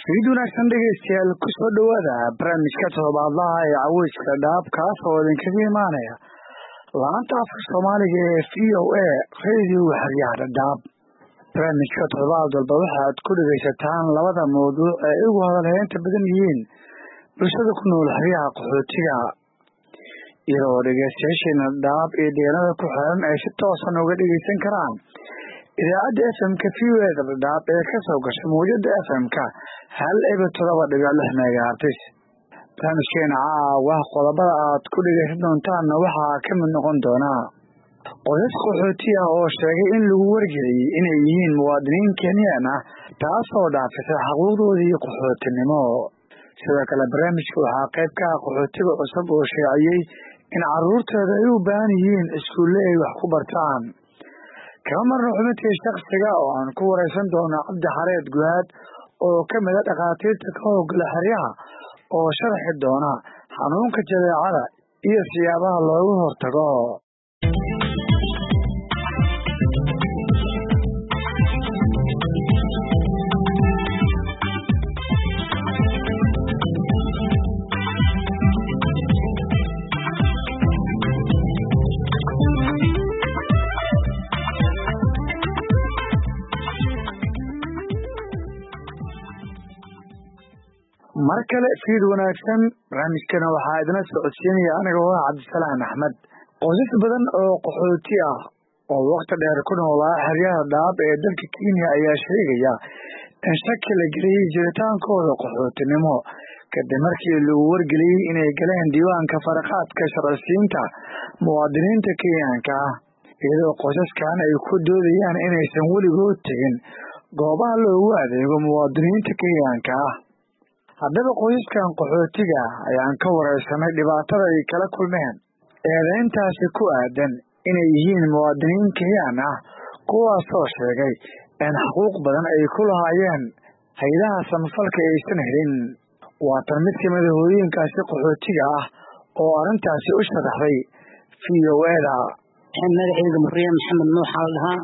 Fiid wanaagsan dhegeystayaal ku soo dhawaada barnaamijka toddobaadlaha ee caweyska dhaab kaas oo idinkaga imaanaya laanta afka Soomaaliga ee VOA Radio Xeryaha Dhaab. Barnaamijka toddobaad walba waxaad ku dhageysataan labada mowduuc ee ugu hadalhaynta badan yihiin bulshada ku nool xeryaha qaxootiga, iyadoo dhegeystayaasheena Dhaab iyo deegaanada ku xiran ay si toosan uga dhegeysan karaan idaacadda FM-ka VOA Dhaab ee ka soo gasha mowjada FM-ka 107.6 megahertz. Barnaamijkeena caawa qodobada aad ku dhegeysan doontaan waxaa ka mid noqon doona qoysas qaxooti ah oo sheegay in lagu wargeliyay inay yihiin muwaadiniin Kenyan ah taasoo dhaafisay xuquuqdoodii qaxootinimo. Sidoo kale barnaamijka waxaa qayb ka ah qaxootiga cusub oo sheegay in carruurtooda ay u baahan yihiin iskuulle ay wax ku bartaan. kama marno xubintii shakhsiga oo aan ku wareysan doono Cabdi Xareed Guhaad oo ka mid ah dhakhaatiirta ka howlgala xeryaha oo sharaxi doona xanuunka jadeecada iyo siyaabaha looga hortago. mar kale fiid wanaagsan, barnaamijkana waxaa idin socodsiinaya aniga oo Cabdisalaan Axmed. qoysas badan oo qaxooti ah oo waqti dheer ku noolaa xeryaha Dhaab ee dalka Kenya ayaa sheegaya in shaki la geliyay jiritaankooda qaxootinimo kadib markii lagu wargeliyay inay galeen diiwaanka faraqaadka sharciysiinta muwaadiniinta Kenyaanka ah, iyadoo qoysaskan ay ku doodayaan inaysan weligood tegin goobaha loogu adeego muwaadiniinta Kenyaanka ah. haddaba qoysaskan qaxootiga ayaan ka wareysanay dhibaatada ay kala kulmeen eedayntaasi ku aadan inay yihiin muwaadiniin Kenyan ah, kuwaasoo sheegay in xuquuq badan ay ku lahaayeen hay'adaha samafalka aysan helin. waa tan mid ka mid ah hooyooyinkaasi qaxootiga ah oo arrintaasi u sharaxday VOA-da. magacayga Maryam Maxamed Nuux lahaa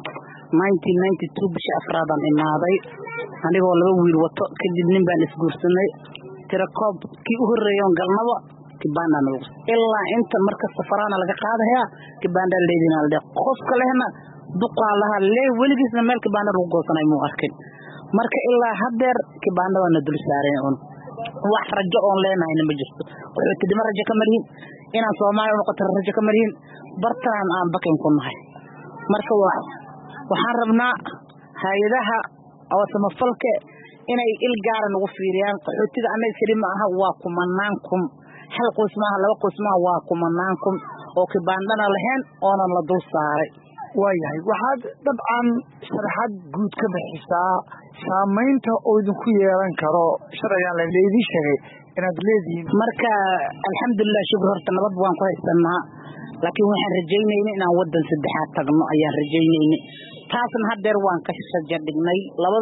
1992 bishii afraadaan imaaday anigoo laba wiil wato kadib nin baan isguursanay tirakoob kii u horeeyay galnaba kibanda nagu ilaa inta marka safaraana laga qaadayaa kibanda leedina la qofka lehna duqaa laha lee weligiisna meel kibanda lagu goosanay muu arkin marka ilaa hadeer kibanda wana dul saareen on wax rajo oo leenahay ma jirto qaxootiga rajo ka mariin inaan Soomaaliya noqoto rajo ka mariin bartaan aan bakin ku nahay marka waxaan rabnaa hay'adaha oo samafalka inay il gaar ah ugu fiiriyaan qaxootiga anay kali ma aha waa kumanaan kun hal qoys ma aha laba qoys ma waa kumanaan kun oo kibandana lahayn oo la dul saaray. waayahay waxaad dabcan sharaxad guud ka bixisaa saameynta oo idinku yeelan karo sharcigan la leedii sheegay inaad leedihiin. marka alxamdulillah shukr horta nabad waan ku haysanaa laakiin waxaan rajaynaynaa inaan wadan saddexaad tagno ayaan rajaynaynaa taasna hadeer waan ka shaqadignay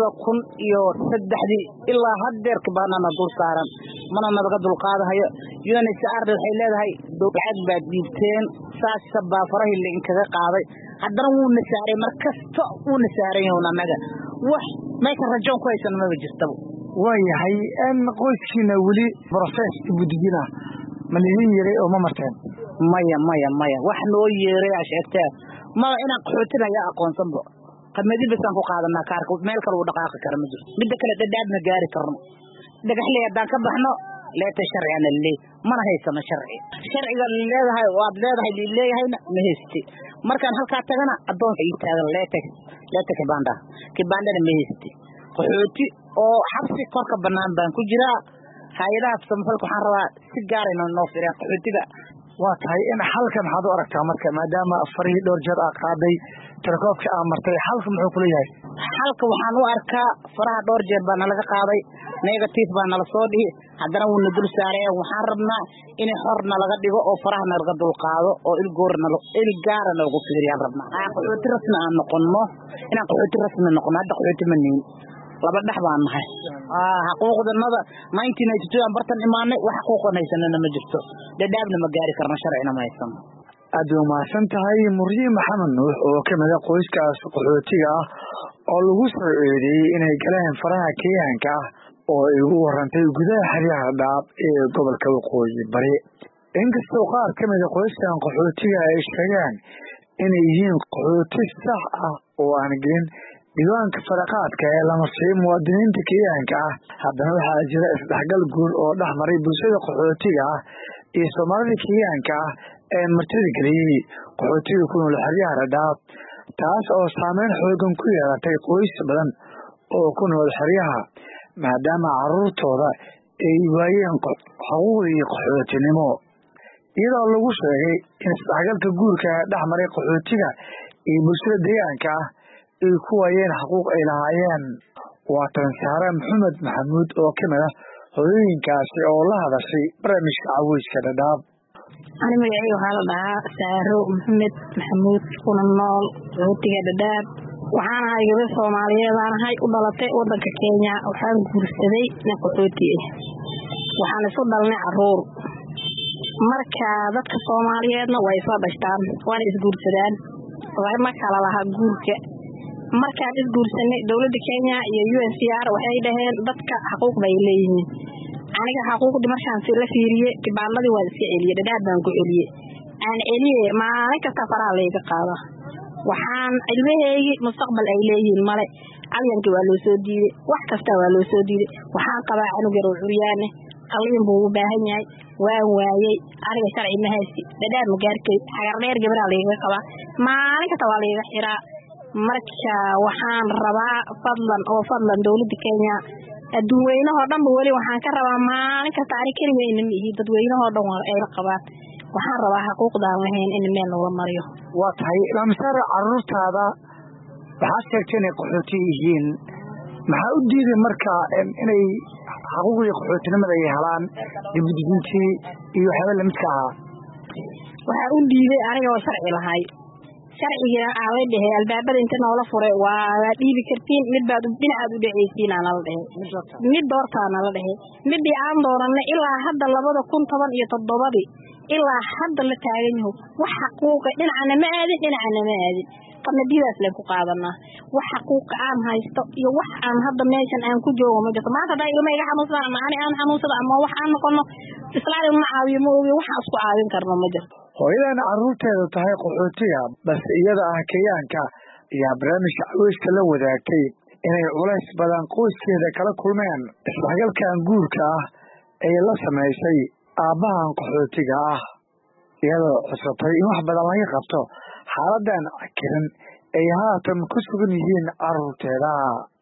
2003 ilaa hadeer kibaanana dul saaran mana naga dul qaadayo UNHCR waxay leedahay dowlad baad dhiibteen saas sabab farahi la inkaga qaaday haddana wuu nasaaray markasta wuu nasaaray naga wax ma ka rajo ku haysan ma jirto. waayahay in qoyskiina wali process ibudina malin yare oo ma marteen maya wax noo yeeray ashagta ma ina qaxootiga ya aqoonsanbo qadmadi bisan ku qaadanaa kaarka meel kale uu dhaqaaqi karo ma jiro mid kale dadaadna gaari karno dhagaxley hadaan ka baxno leeta sharciyan leey mana haysano sharciga leedahay waad leedahay leeyahayna ma haysti markaan halka tagana adoonka ii taagan leeta kibanda ma haysti qaxooti oo xabsi korka banaan baan ku jiraa hay'adaha samafalka waxaan rabaa si gaar ah inaan noo fiiriyaan qaxootiga. waa tahay in halkan maxaad u aragtaa marka maadaama afarii dhowr jeer aad qaaday tirakoobka aan martay halka muxuu kula yahay? halka waxaan u arkaa faraha dhowr jeer baa nalaga qaaday negative baa nala soo dhihi haddana wuu na dul saaray waxaan rabnaa in xorna laga dhigo oo faraha nalaga dul qaado oo il gaar ah ugu fiiriyaan rabnaa qaxooti rasmi aan noqono inaan qaxooti rasmi noqono hadda qaxooti ma nihin laba dhax baan nahay xuquuqdanada 1992 aan bartan imaanay wax xuquuqanaysanana ma jirto dadaabna ma gaari karno sharcina ma haysan. aad u mahadsan tahay Maryam Maxamed Nuux oo ka mid ah qoyskaas qaxootiga ah oo lagu soo eedeeyay inay galeen faraha Kenyaanka oo ay ugu warantay gudaha xeryaha Dhadhaab ee gobolka Waqooyi Bari. Inkastoo qaar ka mid ah qoysaskan qaxootiga ay sheegaan inay yihiin qaxooti sax ah oo aan gelin diiwaanka faraqaadka ee lama siiyo muwaadiniinta Kenyaanka ah, haddana waxaa jira isdhexgal guud oo dhex maray bulshada qaxootiga ah iyo Soomaalida Kenyaanka ah ee martigeliyay qaxootiga ku nool xeryaha Dhadhaab, taas oo saameyn xooggan ku yeelatay qoys badan oo ku nool xeryaha maadaama carruurtooda ay waayeen xuquuqdii qaxootinimo. Iyadoo lagu sheegay in isdhexgalka guurka ee dhex maray qaxootiga iyo bulshada deegaanka ah ay ku waayeen xuquuq ay lahaayeen. Waa tan Saare Maxamed Maxamuud oo ka mid ah hooyooyinkaasi oo la hadashay barnaamijka Caweyska Dhadhaab. Ani magacayga waxaa la dhahaa Saare Maxamed Maxamuud, kuna nool qaxootiga Dhadhaab. Waxaan ahay gabar Soomaaliyeed ahay u dhalatay wadanka Kenya. Waxaan guursaday nin qaxooti ah. Waxaan isu dhalnay carruur. Marka dadka Soomaaliyeedna way soo dhashtaan, waana isguursadaan. Ma kala laha guurka. Markaan isguursanay dowladda Kenya iyo UNHCR waxay dhaheen dadka xuquuq bay leeyihiin. Aniga xuquuqdii markaan la fiiriyay kibaandadii waa iska celiyay, Dhadhaab baan ku celiyay. Aan celiyay maalin kasta faraha layga qaada. Waxaan ilmahaygi mustaqbal ay leeyihiin male. Alyanka waa loo soo diiday, wax kasta waa loo soo diiday. Waxaan qabaa anug yar oo curyaane, qalliin buu u baahan yahay. Waan waayay, aniga sharci ma haysti. Dhadhaab ma gaarkay, xagar dheer gabadha layga qabaa. Maalin kasta waa layga xiraa. Marka waxaan rabaa fadlan dowladda Kenya dadweynaha dhan wali waxaan ka rabaa maalin kasta ari kaliya ma ihi dadweynaha dhan ay qabaan. Waxaan rabaa xuquuqdaan lahayn in meel loo mariyo. Waa tahay lamsara carruurtaada waxaa sheegtay inay qaxooti yihiin. Maxaa u diiday marka inay xuquuqdii qaxootinimada ay helaan dibudejintii iyo waxyaabo la midka ah? Waxaa u diiday aniga oo sharci lahay. Sharciga aan la dhahay albaabada inta noola furay waa dhiibi kartiin mid baad dhinacaad u dhaceysiin aan la dhahay. Mid doortaan la dhahay. Midii aan dooranay ilaa hadda 2017 ilaa hadda la taagan yahay. Wax xuquuq dhinacana ma aadin. Qamadiidaas leen ku qaadanaa. Wax xuquuq aan haysto iyo wax aan hadda meeshan aan ku joogo ma jirto. Maanta haday ilmo iga xanuunsan ama aan xanuunsado ama wax aan noqono islaam ma caawiyo ma ogi wax isku caawin karno ma jirto. Hooyadana carruurteedu tahay qaxootiga bas iyada ah Kenyaanka ayaa barnaamijka Caweyska la wadaagtay inay culays badan qoyskeeda kala kulmeen isdhexgalkan guurka ah ee la sameysay aabbahan qaxootiga ah, iyadoo cusubtay in wax badan laga qabto xaaladan cakiran ay haatan ku sugan yihiin carruurteeda.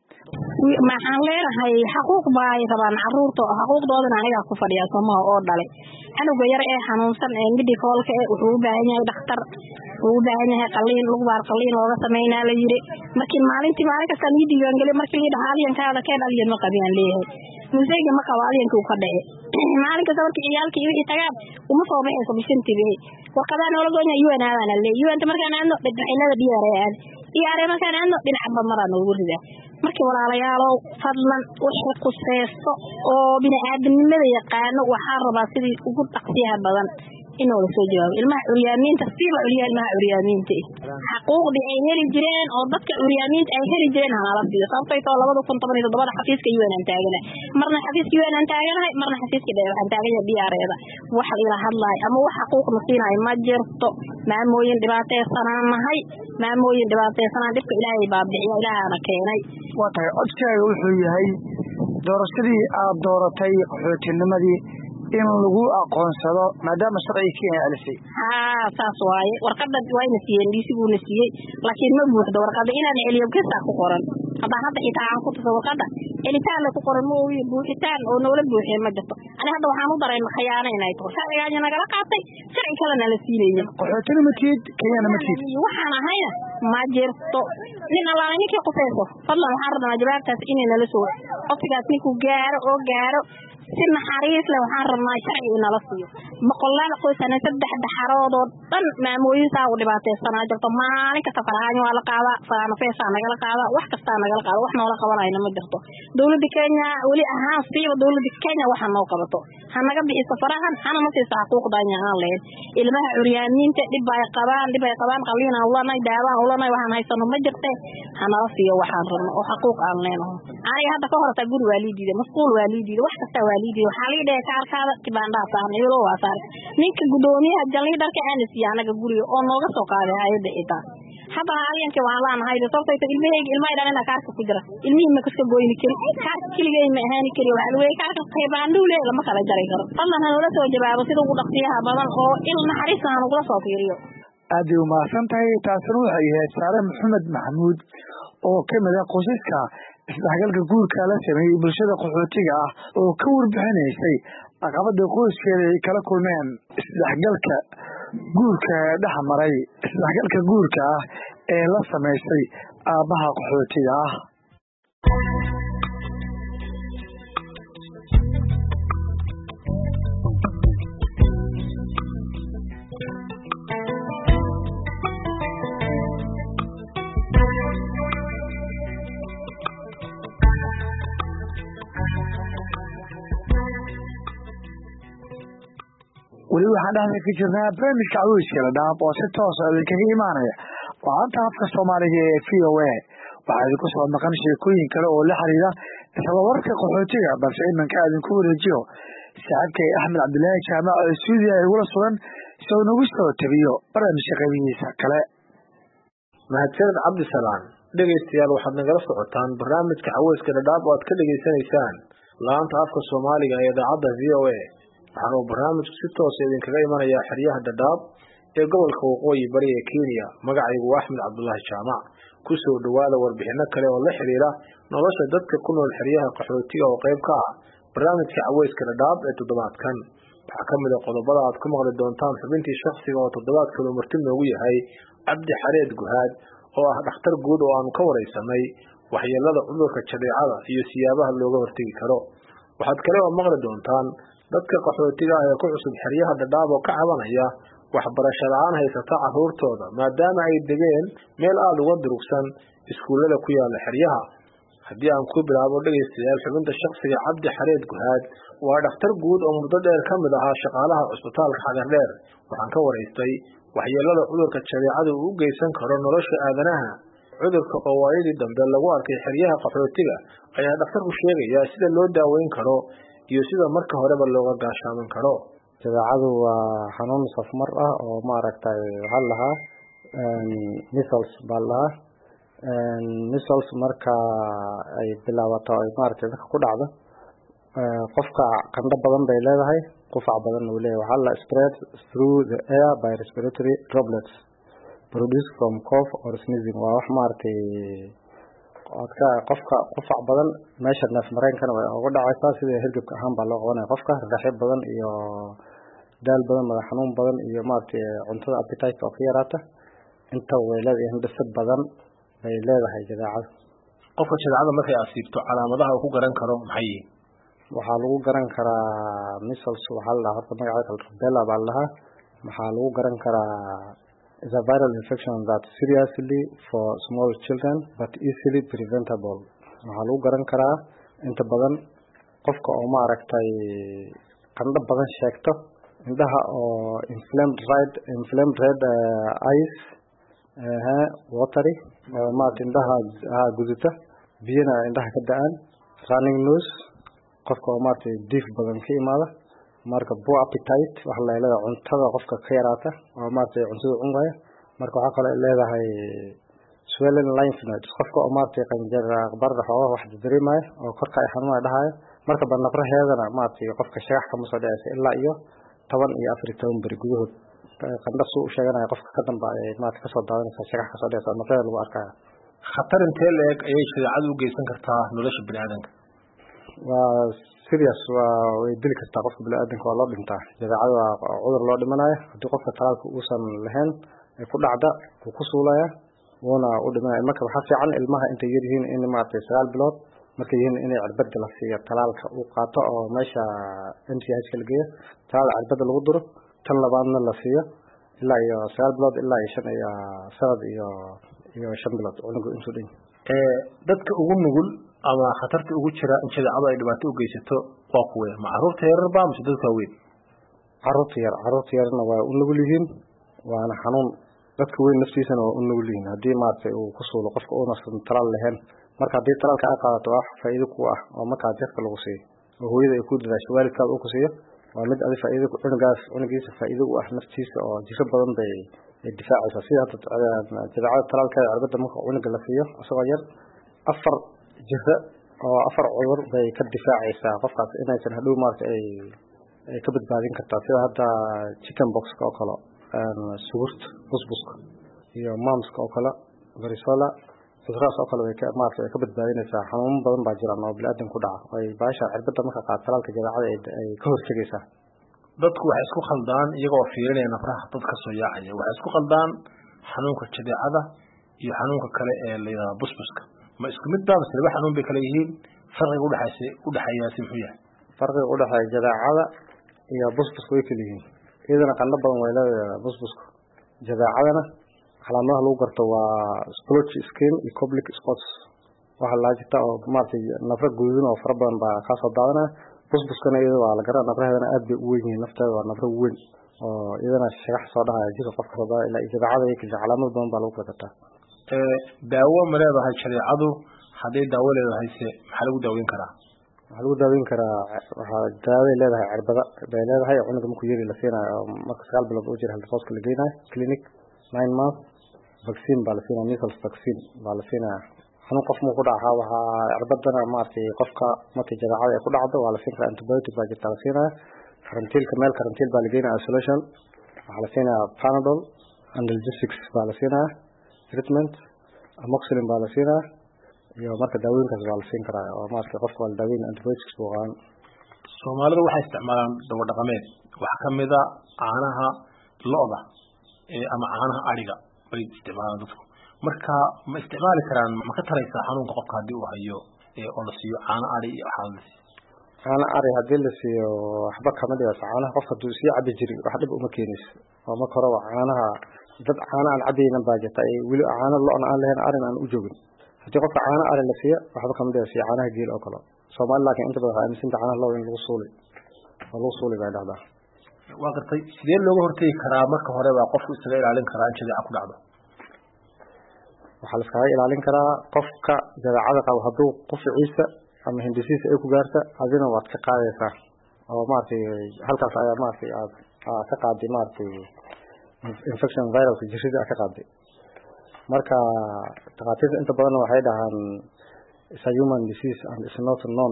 Maxaan leeyahay xuquuq bay rabaan carruurta, xuquuqdoodana aniga ku fadhiya Soomaa oo dhalay. Anuga yar ee xanuunsan ee midikoolka wuxuu u baahan yahay dhakhtar, wuxuu u baahan yahay qalliin looga sameeynaa la yiri. Markii maalin kasta aan diiwaan galay markii la dhahaa alyankaada keen alyan ma qabiyaan leeyahay. Musayga ma qabo alyanka uu ka dhacay. Maalin kasta markii ciyaalkii wixii tagaan uma soo baxayso bishantii. Warqadaan oo la gooyay UN aadana leeyahay. UN markaan aadno dhinacyada diyaarayaan. Diyaarey markaan aadno dhinaca bamaraan ugu ridaa. Markii walaalayaalow fadlan wixii quseeso oo bini'aadamnimada yaqaan waxaan rabaa sidii ugu dhaqsiyaha badan inuu la soo jawaabo. Ilmaha curyaamiinta siiba ilmaha curyaamiinta xuquuqdii ay heli jireen oo dadka curyaamiinta ay heli jireen hala siiyo. Sababtoo 2017 xafiiska UN aan taaganahay. Marna xafiiska UN aan taaganahay, marna xafiiska dheer waxaan taaganahay diyaarada. Wax ila hadlay ama wax xuquuq nasiinay ma jirto. Maamooyin dhibaataysananahay, maamooyin dhibaataysanaan dhibka Ilaahay baa bixiya, Ilaahana keenay. Waa tahay codkaaga wuxuu yahay doorashadii aad dooratay qaxootinimadii in lagu aqoonsado maadaama sharciga Kenya alisay. Saas waaye. Warqadda wayna siiyeen diisigu na siiyay, laakiin ma buuxdo warqadda inaan celiyo kasta ku qoran. Hadda xitaa aan ku tuso warqadda celitaan la ku qoran ma ooyo buuxitaan oo noola buuxiyay ma jirto. Ani hadda waxaan u dareemay khiyaano inay tahay. Sharciga nagala qaatay, sharci kalena la siiyay. Qaxootinimadiid Kenya ma tiid. Waxaan ahayna ma jirto. Nin Allah ninkii qofeeso. Fadlan waxaan rabnaa jawaabtaas inay nala soo. Qofkaas ninkuu gaaro si naxariis leh waxaan rabnaa sharci in la siiyo. Boqolaal qoysana 3 dhaxarood oo dhan maamooyin saa u dhibaataysanaa jirto. Maalin kasta farahan waa la qaadaa, farana feesa naga la qaadaa, wax kasta naga la qaadaa, wax noola qabanayna ma jirto. Dawladda Kenya wali ahaan siiba dawladda Kenya waxa noo qabato. Ha naga bixiso farahan, hana ma siiso xuquuqdaan aan leen. Ilmaha curyaamiinta dhib ay qabaan qalliin aan lana daawaan howlanay waxaan haysano ma jirtay hanala siiyo waxaan rabno oo xaquuq aan leenahay aniga hadda ka horta guri waalidiida masquul waalidiida wax kasta waalidiida waxa la yidhi kaarkaada kibaandhaa saaran iyadoo waa saaran ninka gudoomiyaha jallidarka aan siiyay anaga guriga oo nooga soo qaaday hay'adda ida hadda haliyanka waan laanahay sababtoo ilmahayga ilmaha dhalana kaarka ku jira ilmihi ma kaska gooyni karin kaarka kiligay ma ahaani kari waxa lagu leeyahay kaarka qiibaandhu leeyahay lama kala jaray karo fadlan hanala soo jawaabo sida ugu dhaqsiyaha badan oo il naxariis aan uga soo fiiriyo aad u mahadsantahay taasina waxay ahayd Saare Maxamed Maxamuud oo ka mid ah qoysaska isdhexgalka guurka la sameeyay bulshada qaxootiga ah oo ka warbixinaysay caqabada qoyskeeda ay kala kulmeen isdhexgalka guurka dhexmaray isdhexgalka guurka ah ee la sameysay aabaha qaxootiga ah weli waxaan dhahday ka jirnaa barnaamijka caweyska dhadhaab oo si toos ah idinkaga imaanaya laanta afka Soomaaliga ee VOA waxaa idinku soo maqan sheekooyin kale oo la xiriira isla warka qaxootiga balse imanka idinku wareejiyo saaxiibkay Axmed Cabdilaahi Jaamac oo Suudiya ay wala sugan soo nagu soo tabiyo barnaamijka qaybihiisa kale mahadsanid Cabdisalaam dhegeystayaal waxaad nagala socotaan barnaamijka caweyska dhadhaab oo aad ka dhageysanaysaan laanta afka Soomaaliga ee idaacadda VOA waxaanu barnaamijku si toos ah idinkaga imanayaa xeryaha Dadaab ee gobolka Waqooyi Bari ee Kenya magacaygu waa Axmed Cabdulaahi Jaamac ku soo dhawaada warbixino kale oo la xiriira nolosha dadka ku nool xeryaha qaxootiga oo qayb ka ah barnaamijka caweyska Dadaab ee toddobaadkan waxa ka mid ah qodobada aad ku maqli doontaan xubintii shakhsiga oo toddobaadkan marti noogu yahay Cabdi Xareed Guhaad oo ah dhakhtar guud oo aanu ka wareysanay waxyeelada cudurka jadeecada iyo siyaabaha looga hortagi karo waxaad kale oo maqli doontaan dadka qaxootiga ah ee ku cusub xeryaha Dadaab oo ka cabanaya waxbarasho la'aan haysata carruurtooda maadaama ay degeen meel aad uga durugsan iskuulada ku yaala xeryaha haddii aan ku bilaabo dhageystayaal xubinta shakhsiga Cabdi Xareed Guhaad waa dhakhtar guud oo muddo dheer ka mid ahaa shaqaalaha cusbitaalka Xagardheer waxaan ka wareystay waxyeelada cudurka jadeecada uu u geysan karo nolosha aadanaha cudurka oo waayadii dambe lagu arkay xeryaha qaxootiga ayaa dhakhtarku sheegaya sida loo daaweyn karo iyo sida marka horeba looga gaashaaman karo jadeecadu waa xanuun safmar ah oo maaragtay waxa lahaa measles baa measles marka ay bilaabato ay maaragtay dadka ku dhacdo qofka qandho badan bay leedahay qufac badan uu leeyahay waxa la spread through the air by respiratory droplets produced from cough or sneezing waa wax maaragtay qofka qufac badan meesha neef mareenkana way uga dhacaysaa sida hirgabka ahaan baa loo qabanaya qofka raaxo badan iyo daal badan madax xanuun badan iyo maaragtay cuntada appetite oo ka yaraata inta way leedahay hindhisad badan bay leedahay jadeecada qofka jadeecada markay asiibto calaamadaha uu ku garan karo maxay yihiin waxaa lagu garan karaa measles waxaa la horta magaca rubella baa la waxaa lagu garan karaa is a viral infection that seriously for small children but easily preventable waxaa lagu garan karaa inta badan qofka oo maaragtay qandho badan sheegto indhaha oo inflamed red eyes watery maaragtay indhaha guduta biyana indhaha ka da'an running nose qofka oo maaragtay diif badan ka imaada marka poor appetite waxa la leeyahay cuntada qofka ka yaraata oo maartay cuntada cunaya marka waxa kale leedahay swollen lymph nodes qofka oo maartay qanjir barda xoogaa wax dareemaya oo korka ay xanuun dhahayo marka bannabraheedana maartay qofka shagax kama soo dhacaysa ilaa iyo 10 iyo 14 bari gudahood qandho soo u sheeganaya qofka ka dambeeya maartay ka soo daadanaysa shagax ka soo dhacaysa nafaha lagu arkaya khatar intee leeg ayay jadeecadu u geysan kartaa nolosha bini'aadamka waa serious way dili kartaa qofka bini'aadamka waa loo dhintaa jadeecada waa cudur loo dhimanayo haddii qofka talaalka uusan lahayn ay ku dhacda uu ku suulaya wuuna u dhimanaya marka waxaa fiican ilmaha intay yar yihiin in maaragtay 9 bilood markay yihiin inay cirbad la siiyo talaalka uu qaato oo meesha MCH la geeyo talaal cirbada lagu duro tan labaadna la siiyo ilaa iyo 9 bilood ilaa iyo 5 iyo sanad iyo 5 bilood cunugu intuu dhin dadka ugu nugul ama khatarta ugu jira in jadeecadu ay dhibaato u geysato waa kuwee ma carruurta yaryar baa mise dadka weyn carruurta yarna waa u nugul yihiin waana xanuun dadka weyn naftiisana waa u nugul yihiin haddii maaragtay uu ku suulo qofka uunasan talaal lahayn marka haddii talaalka aad qaadato wax faa'iido ku ah oo markaa jirka lagu siiyo oo hooyada ay ku dadaasho waalidkaada uu ku siiyo waa mid adi faa'iido cunugiisa faa'iido u ah naftiisa oo jiro badan bay difaacaysaa sida hadda jadeecada talaalkeeda cirbada marka cunuga la siiyo isagoo yar 4 jiro oo 4 cudur bay ka difaacaysaa qofkaas inaysan hadhow maaragtay ay ka badbaadin kartaa sida hadda chicken pox oo kale sugurta busbuska iyo mumska oo kale varicella cuduradaas oo kale way ka maaragtay ka badbaadinaysaa xanuuno badan baa jiraan oo bini'aadam ku dhaca ay baasha cirbada marka qaad talaalka jadeecada ay ka hortagaysaa dadku waxay isku khaldaan iyagoo fiirinaya nafraha dadka soo yaacaya waxay isku khaldaan xanuunka jadeecada iyo xanuunka kale ee la yiraahdo busbuska ma isku mid baa mise laba xanuun bay kala yihiin farqiga u dhaxeeya muxuu yahay farqiga u dhaxeeya jadeecada iyo busbuska way kala yihiin iyadana qandho badan way leedahay busbuska jadeecadana calaamadaha lagu garto waa splotchy skin iyo coblic spots waxa la jirta oo maartay nafra gududan oo fara badan baa ka soo daadanaya busbuskana iyada waa la garaa nafraheedana aad bay u weyn yihiin nafteeda waa nafra weyn oo iyadana sharax soo dhahaya jirka qofka soo ilaa jadeecada ay kala calaamad badan baa lagu gartaa daawo ma leedahay jadeecadu haddii daawo leedahay maxaa lagu daaweyn karaa waxaa lagu daaweyn karaa waxaa daawo leedahay cirbada bay leedahay cunuga markuu yari la siinayo marka 9 bilood uu jiro halkooska la geynayo clinic 9 months vaccine baa la siinaa measles vaccine baa la siinaa xanuun qof ma ku dhaca waxa cirbadana maartay qofka markii jadeecada ay ku dhacdo waa la siin karaa antibiotic baa jirta la siinaa karantiil baa la geynayaa isolation waxaa la siinaa panadol analgesics baa la siinaa treatment amoxicillin baa la siinaa iyo marka daawooyinkaas baa la siin karaa oo maartay qofka waa la daaweyn antibiotics buu qaadan Soomaalidu waxay isticmaalaan dawo dhaqameed waxa kamid ah caanaha lo'da ama caanaha ariga bay isticmaalaan dadku marka ma isticmaali karaan ma ka taraysaa xanuunka qofka haddii uu hayo oo la siiyo caano ari iyo caano ari haddii la siiyo waxba kama dhigays caanaha qofka hadduu sii cabi jiray wax dhib uma keenayso oo marka hore waa caanaha dad caano aan cabaynan baa jirta weli caano lo'na aan lahayn arin aan u joogin haddii qofka caano ari la siiyo waxba kama dhigays caanaha geel oo kale Soomaali laakiin inta badan aaminsan caanaha lo'da in lagu suulay bay dhacdaa waa gartay sidee looga hortagi karaa marka hore waa qofku isaga ilaalin karaa in jadeeca ku dhacdo waxaa la iskaga ilaalin karaa qofka jadeecada qabo hadduu quficiisa ama hindisiisa ay ku gaarta adina waad ka qaadaysaa oo maartay halkaas ayaa maartay aad ka qaaday maartay infection virus jirida ka qaaday marka dhaqaatiirta inta badan waxay dhahaan is a human disease and is not known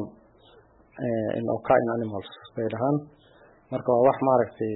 in occurring animals bay dhahaan marka waa wax maartay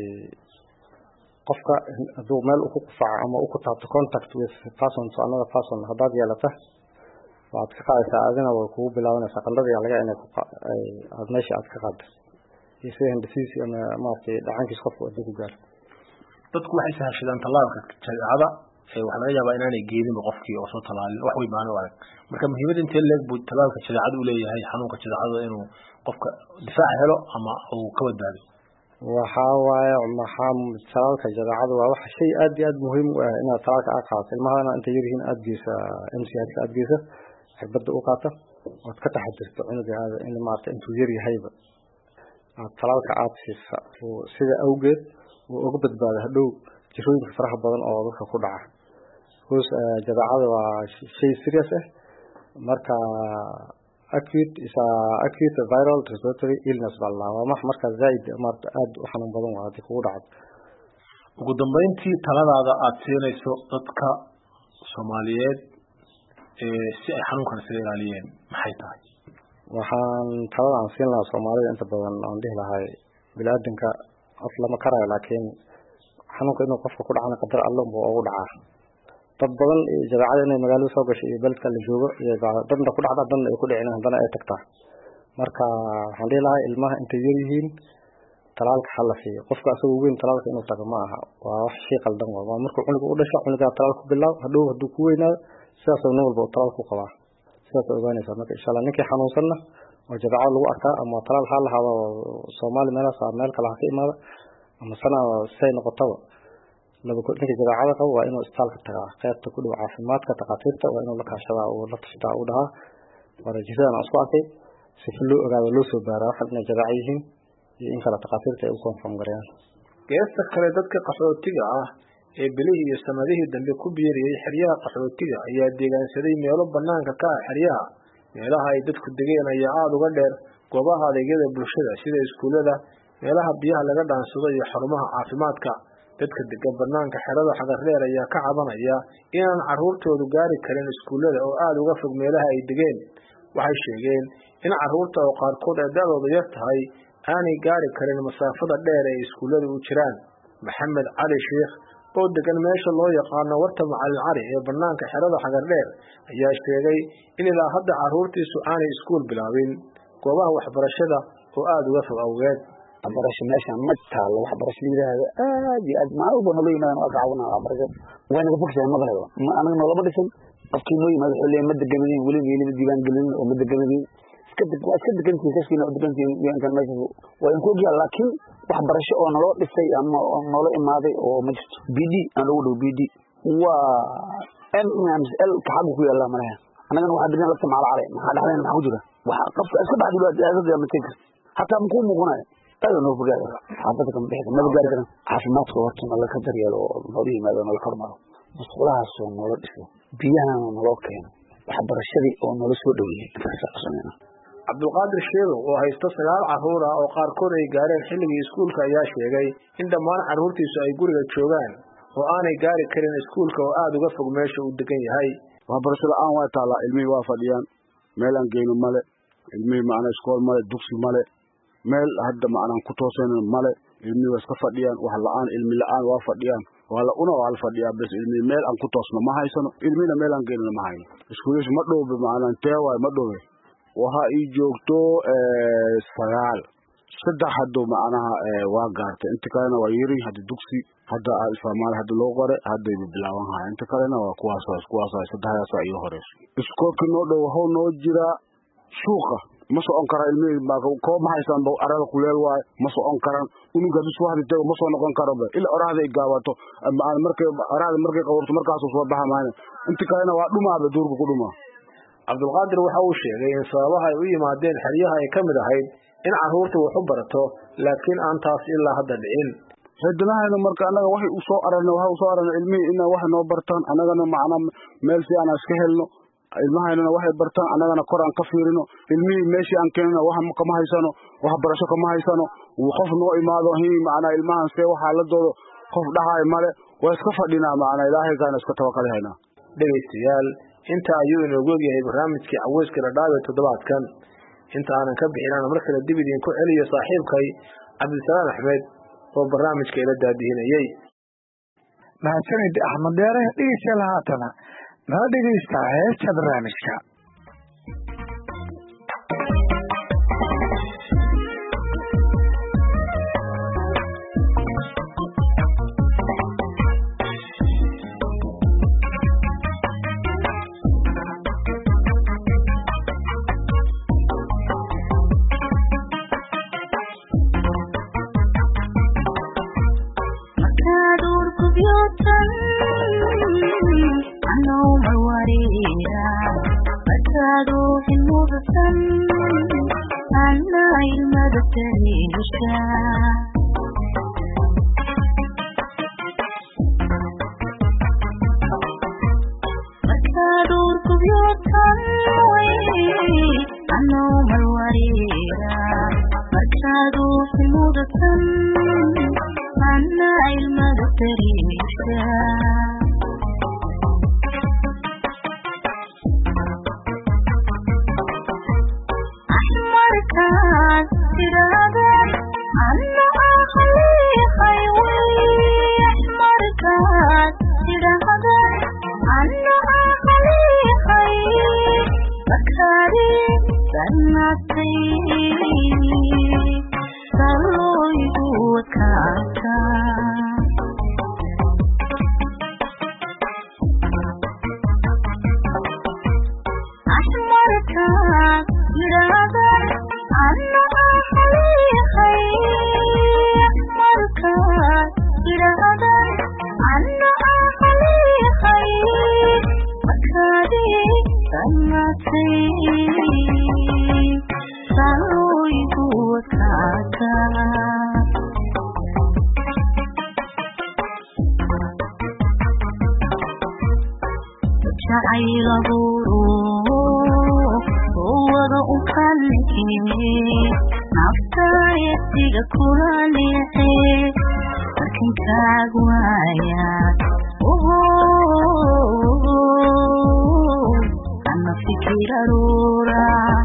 qofka hadduu meel ku qufaco ama ku taabto contact with person to another person haddaad yeelata waad ka qaadaysaa adina way kugu bilaabanaysaa qandhada laga inay aad meesha aad ka qaado iyo sida hindisiis ama maartay dhacankiis qofku aad ku gaaro dadku waxay sahashadaan talaalka jadeecada waxa laga yaabaa inaanay geedin qofkii oo soo talaalin wax way maana arag marka muhiimadda intee leeg buu talaalka jadeecada u leeyahay xanuunka jadeecada inuu qofka difaac helo ama uu ka badbaado waxa waaye talaalka jadeecada waa wax shay aad iyo aad muhiim u ah inaad talaalka aad qaadato ilmahana inta yaryihiin aad geesa MCH aad geesa xibada u qaata oo ka taxadirto cunugaada in maartay intuu yar yahayba talaalka aad siisa sida awgeed uu uga badbaado hadhow jirooyinka faraha badan oo dadka ku dhaca hoos jadeecada waa shay serious ah marka acute viral respiratory illness baa marka zaid marka aad u xanuun badan waa hadii kugu dhacdo ugu dambeyntii taladaada aad siinayso dadka Soomaaliyeed si ay xanuunkan iska ilaaliyeen maxay tahay waxaan talada aan siin lahaa Soomaalida inta badan aan dhihi lahay bilaadanka af lama karayo laakiin xanuunka inuu qofka ku dhacana qadar Allah buu ugu dhacaa dad badan jadeecada inay magaalada soo gashay iyo beledka la joogo iyo dadna ku dhacda dadna ay ku dhicin hadana ay tagtaa marka waxaan dhihi lahaa ilmaha inta yar yihiin talaalka hal la siiyo qofka asoo weyn talaalka inuu tago ma aha waa wax shay qaldan waa markuu cunuga u dhasho cunuga talaalku bilaw hadhow haduu ku weynaado sidaas oo walba talaalku qabaa sidaas ogaanaysa marka insha Allah ninkii xanuunsanna oo jadeecada lagu arkaa ama talaal hal lahaado Soomaali meel kale ka imaado ama sana say noqotaba laba ninka jadeecada qabo waa inuu isbitaalka tagaa qaybta ku dhow caafimaadka dhaqaatiirta waa inuu la kaashada oo la tashtaa u dhaha warajirada aan isku arkay si loo ogaado loo soo baaraa waxa inay jadeeca yihiin iyo in kala dhaqaatiirta ay u confirm gareeyaan geesta kale dadka qaxootiga ah ee bilihii iyo sanadihii dambe ku biiriyay xeryaha qaxootiga ayaa deegaansaday meelo banaanka ka ah xeryaha. meelaha ay dadku degeen ayaa aada uga dheer goobaha adeegyada bulshada sida iskuulada, meelaha biyaha laga dhaansado iyo xarumaha caafimaadka. dadka degan banaanka xerada Xagardheer ayaa ka cabanaya inaan caruurtoodu gaari karin iskuulada oo aada uga fog meelaha ay degeen. waxay sheegeen in caruurta oo qaarkood ay da'doodu yar tahay aanay gaari karin masaafada dheer ee iskuulada u jiraan. maxamed cali sheekh oo degan meesha loo yaqaano warta Macalin Cali ee banaanka xerada Xagardheer ayaa sheegay in ilaa hadda caruurtiisu aanay iskuul bilaabin goobaha waxbarashada oo aada uga fog awgeed. waxbarasho meeshan ma taalo, waxbarasho yiraahdo aad iyo aad macaan buu noo yimaadaan oo gaawna waxbarasho way naga fogtahay madalada anaga noloma dhisan qofkii noo yimaado xilliga ma deganadeen weli diiwaan gelin oo ma deganadeen iska degantiin kaskiina oo degantiin kan meesha way ku ogyaan laakiin waxbarasho oo naloo dhisay ama nolo imaaday oo ma jirto. BD aan ugu dhow BD waa MML ka xaq ku yaala malaha anagana waxa degan la Macalin Cali maxaa dhaxleen maxaa ku jira waxa qofka iska baxdu aad ma teekar hatta ma ku muuqanayo aad noo fogaado xaafadda kan bixida ma gaari karan caafimaadka horta ma la ka daryeelo oo noo yimaado noo kormaro mas'uulahaas oo nolo dhisay biyaha naloo keeno waxbarashadii oo nolo soo dhaweeyay intaasna. Cabdulqaadir Sheedo oo haysta 9 caruur ah oo qaarkood ay gaareen xilligii iskuulka ayaa sheegay in dhammaan caruurtiisu ay guriga joogaan oo aanay gaari karin iskuulka oo aad uga fog meesha uu degan yahay. waxbarashada aan waa taala ilmihi waa fadhiyaan meel aan geeyno male ilmihi macna iskool male dugsi male meel hadda macnaan ku toosan male ilmihi waa iska fadhiyaan wax la'aan ilmi la'aan waa fadhiyaan wala waa fadhiyaa bas ilmihi meel aan ku toosno ma haysano ilmina meel aan geeyno ma hayno iskuulish ma dhoobe macnaan teewaay ma dhoobe waxa ii joogto 9 saddex haddo macnaha waa gaartay inta kalena waa yiri hadda dugsi hadda alfamaal hadda loo qore hadda bilaawan haa inta kalena waa kuwaas saddexdaas ay horeyso iskoolka noo dhow waxa noo jira suuqa ma soo on kara ilmihi ma ko ma haysan ba arada kuleel waay ma soo on karan unuga bis wax dhintay ma soo noqon karo ba ila oraada ay gaawato ama arada markay qawarto markaas soo baxamayna inta kalena waa dhumaaba duurku ku dhumaa. Cabdulqaadir waxa uu sheegay in sababaha ay u yimaadeen xeryaha ay kamid ahayd in caruurtu wax u barato laakiin aan taas ilaa hadda dhicin. hadana marka anaga waxay u soo aragna ilmihi in wax noo bartaan anagana macna meel si aan iska helno ilmahayna waxay bartaan anagana koraan ka fiirino ilmihi meeshii aan keenno wax ma kama haysano wax barasho kama haysano qof noo imaado macna ilmahan see waxa la doodo qof dhahay male waa iska fadhinaa macna ilaahay kaana iska tawakkaleena. dhageystayaal inta ayuu inoogu yahay barnaamijkii Caweyska Dhadhaab ee toddobaadkan. inta aanan ka bixinaan markale dib idin ku celiyo saaxiibkay Cabdisalaam Axmed oo barnaamijka ila daadihinayay. mahadsanid Axmed Deere dhegeystayaal haatana nala dhegeysta heesta barnaamijka. jacayla buru wada u qalbiye naftaysiga kula leexee markan kaag waaya ana fikir arura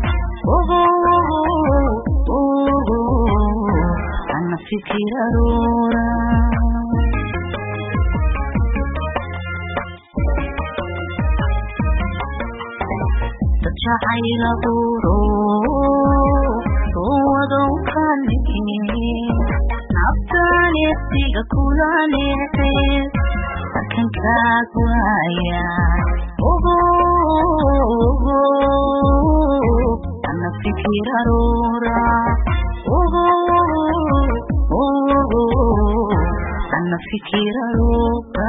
ana fikir arura jacayla buru wada u qalbiye naftaysiga kula leexee markan kaag waaya ana fikir arura ana fikir arura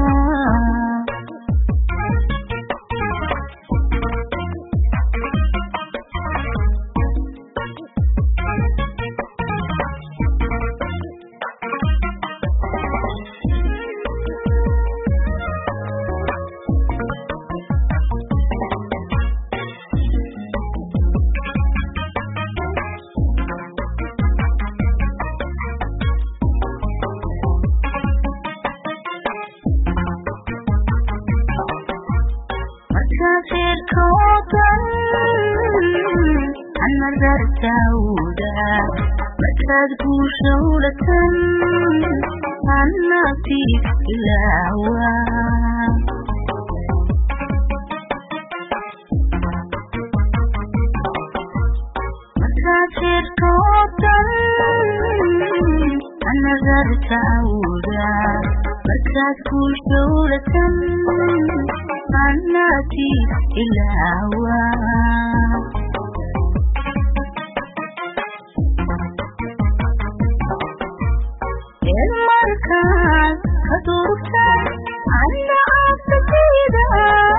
أنا درتاودا مركز بوشولة أنا فيك لاوا مركز كوتا أنا درتاودا مركز بوشولة أنا فيك لاوا المركز كدوكا أنا أفتيدا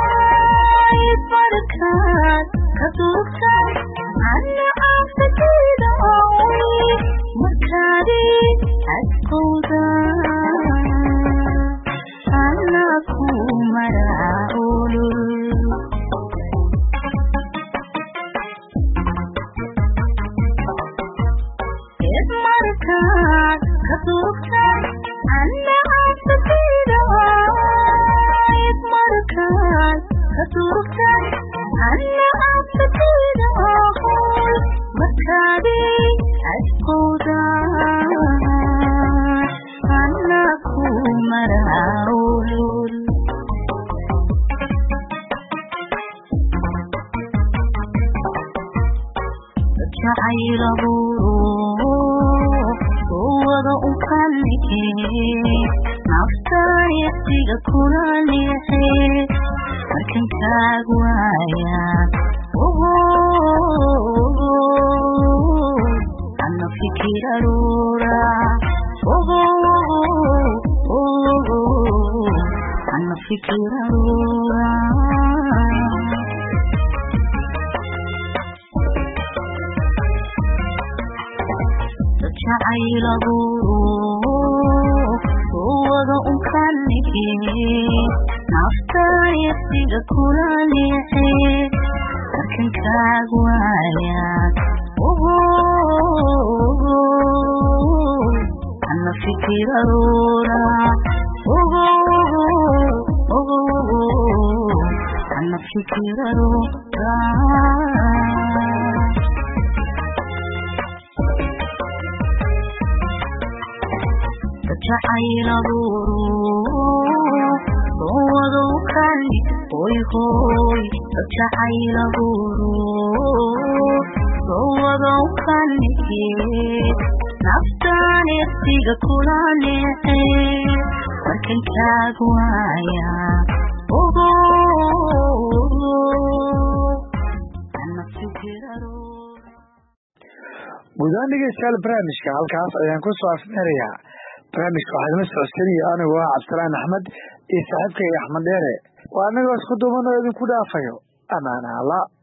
المركز كدوكا أنا أفتيدا مركزي أسكودا أنا كومرا أولو المركز كدوكا أنا أفتيدا المركز كدوكا أنا أفتيدا مركزي أسكودا أنا كومرا أولو jacayla buru wada u qalbiye naftaysiga kula leexee markan kaag waaya ana fikir arura ana fikir arura jacayla buru wada u qalbiye naftaysiga kula leexee markan kaag waaya ana fikir arura ana fikir arura jacayla buru wada u qalbi hoy hoy jacayla buru wada u qalbi naftaysiga kula leexee markan kaag waaya ana fikir arura guudaan dhegeystayaal barnaamijka halkaas ayaan ku soo afmeerayaa barnaamijka waxaa idin socodsiinaya anigoo ah cabdisalaan axmed iyo saaxiibkay axmed dheere waa anagoo isku duuban oo idinku dhaafayo amaana alla